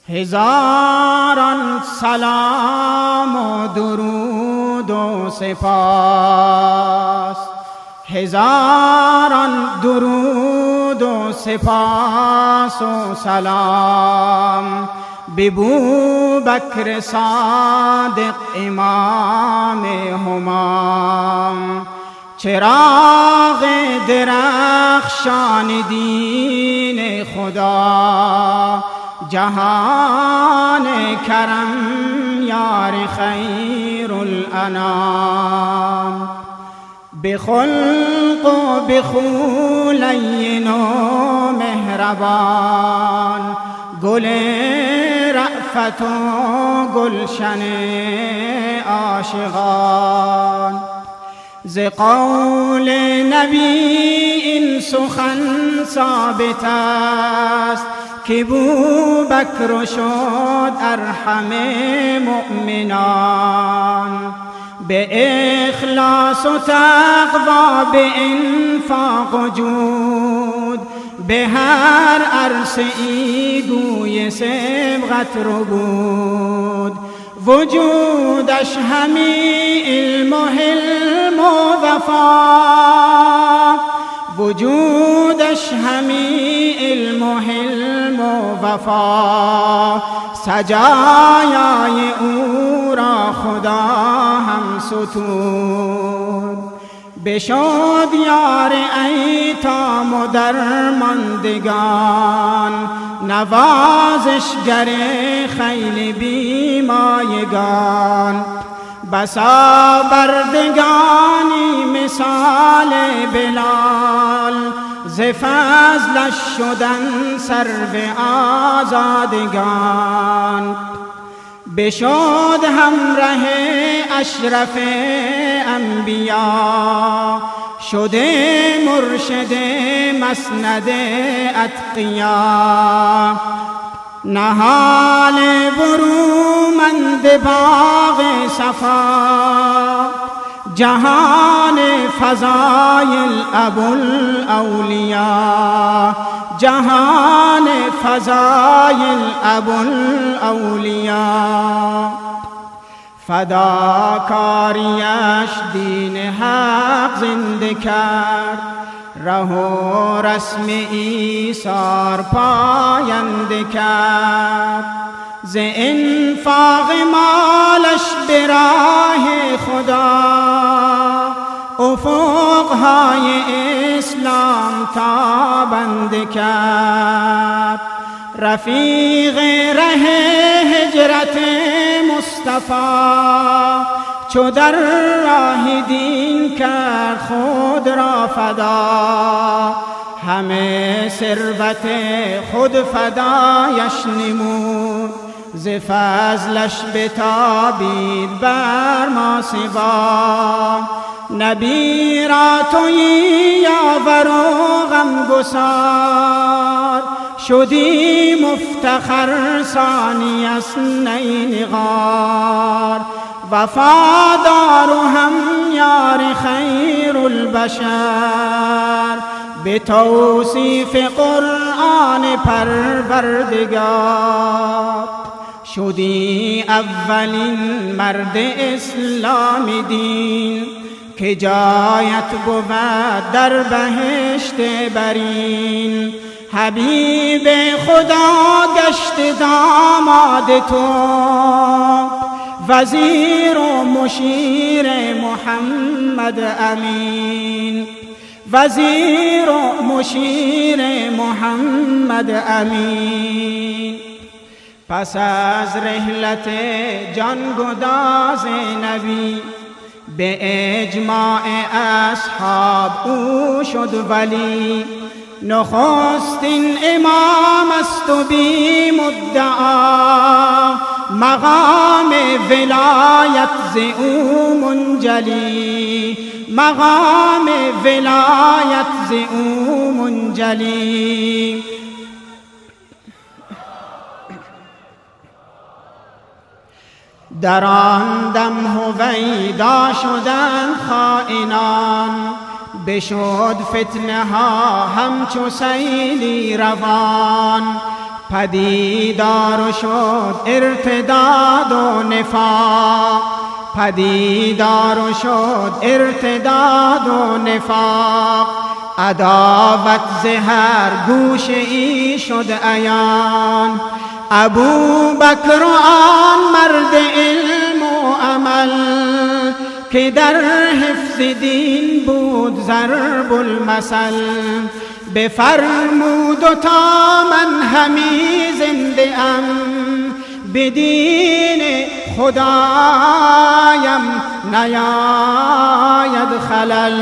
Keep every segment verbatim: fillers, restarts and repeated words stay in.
هزاران سلام و درود و سپاس، هزاران درود و سپاس و سلام به بوبکر صادق امام همام، چراغ درخشان دین خدا، جهان کرم یار خیر الانام، به خلق و به خو لین و مهربان، گل رأفت و گلشن عاشقان. ز قول نبی این سخن ثابت است که بوبکر شد ارحم مؤمنان، به اخلاص و تقوا، به انفاق و جود، به هر عرصه ای گوی سبقت رو بود، وجودش همی علم و حلم و وفا، وجودش همی علم و حلم و وفا، سجایای او را خدا هم ستود، بشد یار ایتام و درماندگان، نوازشگر خیل بیمایگان، بسا بردگانی مثال بلال، ز فضلش شدن سرو آزادگان، بشد همره اشرف انبیا، شده مرشد مسند اتقیا، نهال برومند باغ صفا، جهان فضایل ابوالاولیا، جهان فضایل ابوالاولیا، فداکاریش دین حق زنده کرد، ره و رسم ایثار پاینده کرد، ز انفاق مالش به راه خدا، افقهای اسلام تابنده کرد، رفیق ره هجرت مصطفی، چو در راه دین کرد خود را فدا، همه ثروت خود فدایش نمود، ز فضلش بتابید بر ما سوا، نبی را تویی یاور و غمگسار، شدی مفتخر ثانی اثنین غار، وفادار و هم یار خیر البشر، به توصیف قرآن پروردگار، شدی اولین مرد اسلام دین، که جایت بود در بهشت برین، حبیب خدا گشت داماد تو، وزیر و مشیر محمد امین، وزیر و مشیر محمد امین. پس از رحلت جانگداز نبی، به اجماع اصحاب او شد ولی، نخستین امام است و بی مدعا، مقام ولایت ز او منجلی، مقام ولایت ز او منجلی. در آن دم هویدا شدند خائنان، بشد فتنه ها همچو سیلی روان، پدیدار شد ارتداد و نفاق، پدیدار شد ارتداد و نفاق. عداوت زهر گوشه ای شد عیان، ابو بکر آن مرد علم و عمل که در حفظ دین بود ضرب المثل. بفرمود و تا من همی زنده ام، به دین خدایم نیاید خلل.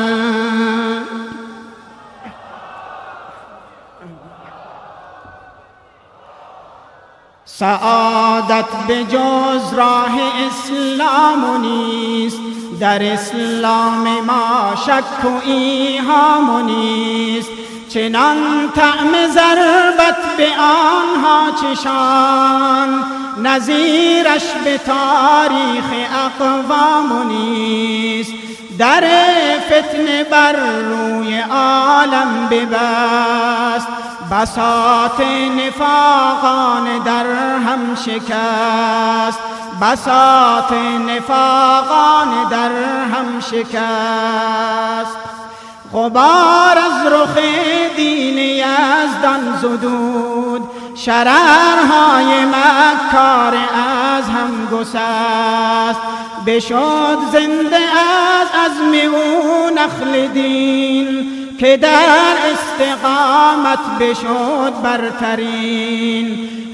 سعادت به جز راه اسلام نیست، در اسلام ما شک و ایهام نیست. چنان طعم ضربت به آنها چشان، نظیرش به تاریخ اقوام نیست. در فتنه بر روی عالم ببست، بساط نفاقان در هم شکست، بساط نفاقان در هم شکست. غبار از رخ دین یزدان زدود، شررهای مکار از هم گسست. بشد زنده از عزم او نخل دین، که در استقامت بشد برترین.